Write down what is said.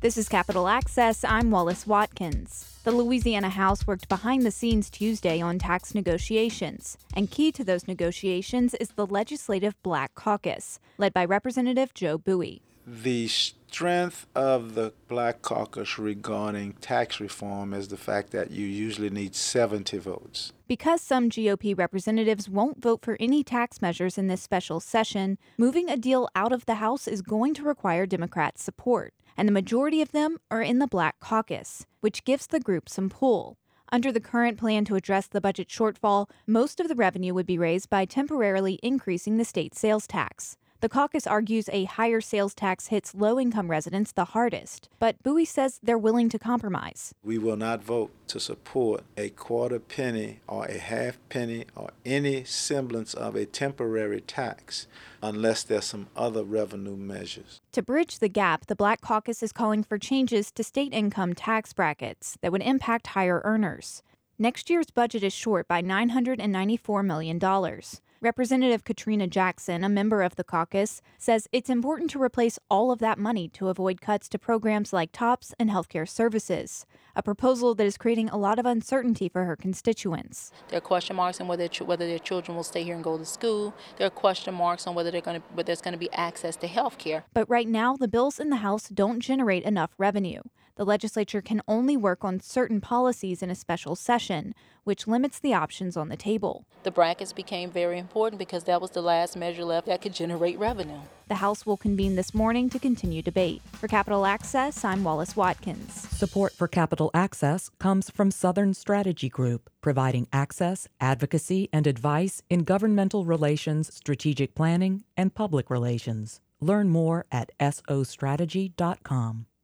This is Capitol Access. I'm Wallace Watkins. The Louisiana House worked behind the scenes Tuesday on tax negotiations, and key to those negotiations is the Legislative Black Caucus, led by Representative Joe Bowie. The strength of the Black Caucus regarding tax reform is the fact that you usually need 70 votes. Because some GOP representatives won't vote for any tax measures in this special session, moving a deal out of the House is going to require Democrat support, and the majority of them are in the Black Caucus, which gives the group some pull. Under the current plan to address the budget shortfall, most of the revenue would be raised by temporarily increasing the state sales tax. The caucus argues a higher sales tax hits low-income residents the hardest, but Bowie says they're willing to compromise. We will not vote to support a quarter penny or a half penny or any semblance of a temporary tax unless there's some other revenue measures. To bridge the gap, the Black Caucus is calling for changes to state income tax brackets that would impact higher earners. Next year's budget is short by $994 million. Representative Katrina Jackson, a member of the caucus, says it's important to replace all of that money to avoid cuts to programs like TOPS and healthcare services, a proposal that is creating a lot of uncertainty for her constituents. There are question marks on whether their children will stay here and go to school. There are question marks on whether there's going to be access to healthcare. But right now, the bills in the House don't generate enough revenue. The legislature can only work on certain policies in a special session, which limits the options on the table. The brackets became very important because that was the last measure left that could generate revenue. The House will convene this morning to continue debate. For Capitol Access, I'm Wallace Watkins. Support for Capitol Access comes from Southern Strategy Group, providing access, advocacy, and advice in governmental relations, strategic planning, and public relations. Learn more at sostrategy.com.